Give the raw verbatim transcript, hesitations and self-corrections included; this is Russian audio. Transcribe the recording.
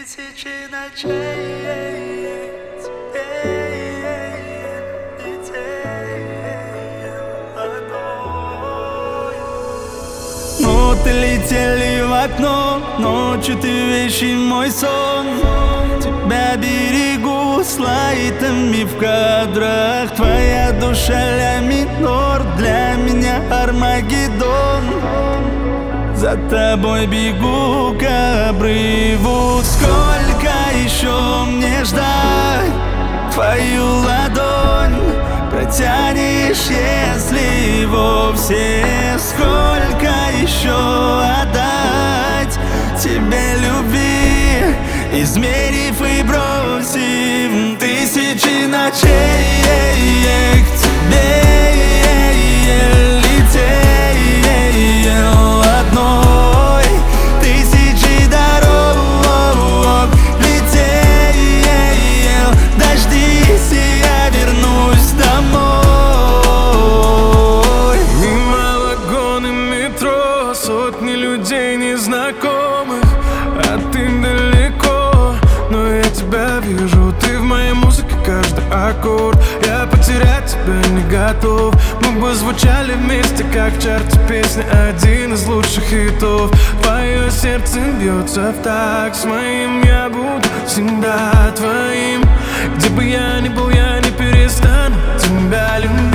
Тысячи ночей, ноты летели в окно, ночью ты вещий мой сон. Тебя берегу с лайтами в кадрах. Твоя душа ля минор, для меня Армагеддон. За тобой бегу к обрыву. Сколько еще мне ждать? Твою ладонь протянешь, если вовсе. Сколько еще отдать тебе любви, измерив и бросив тысячи ночей к тебе летел одной, тысячи дорог летел. Дождись, и я вернусь домой. Мимо вагоны метро, сотни людей незнакомых, а ты далеко, но я тебя вижу. Ты в моей музыке, каждый аккорд. Я потерять тебя не готов. Мы бы звучали вместе, как в чарте песни, один из лучших хитов. Твое сердце бьется в такт с моим, я буду всегда твоим. Где бы я ни был, я не перестану тебя любить.